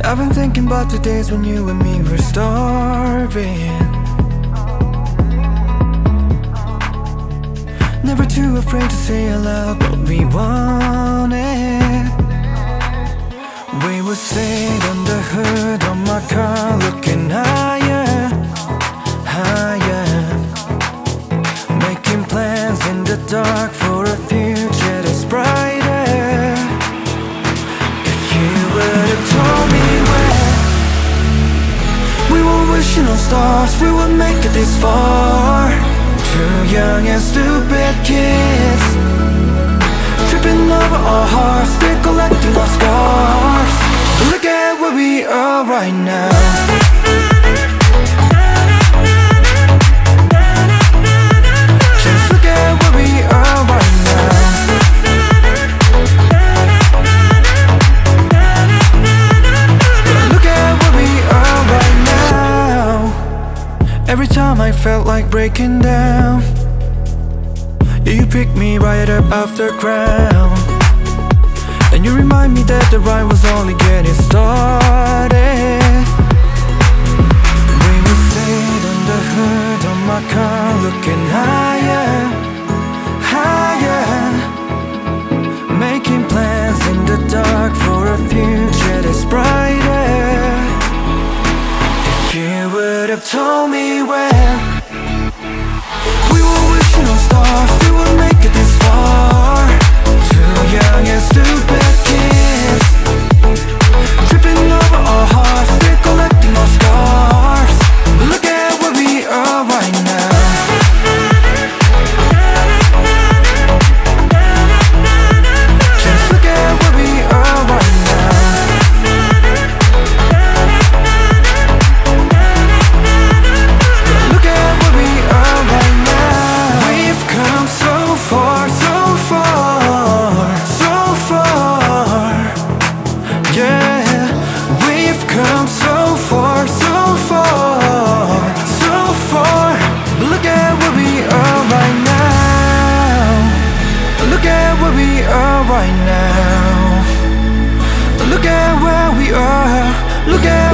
I've been thinking about the days when you and me were starving. Never too afraid to say aloud what we wanted. We would sit on the hood of my car, looking higher, higher, making plans in the dark for a future that's brighter. If you would have told me when we were wishing on stars, we would make it this far. Two young and stupid kids, tripping over our hearts, still collecting our scars. Look at where we are right now. Just look at where we are right now. Look at where we are right now. Every time I felt like breaking down, you pick me right up off the ground, and you remind me that the ride was only getting started. We would sit on the hood of my car, looking higher, higher, making plans in the dark for a future that's brighter. If you would have told me when we were wishing on stars, we would make it this far. Two young and stupid kids, tripping over our hearts, still collecting our scars. Look at where we are right now. Just look at where we are right now. Look at where we are right now. We've come so far, so far, so far. Yeah, we've come so far, so far, so far. Look at where we are right now. Look at where we are right now. Look at where we are. Look at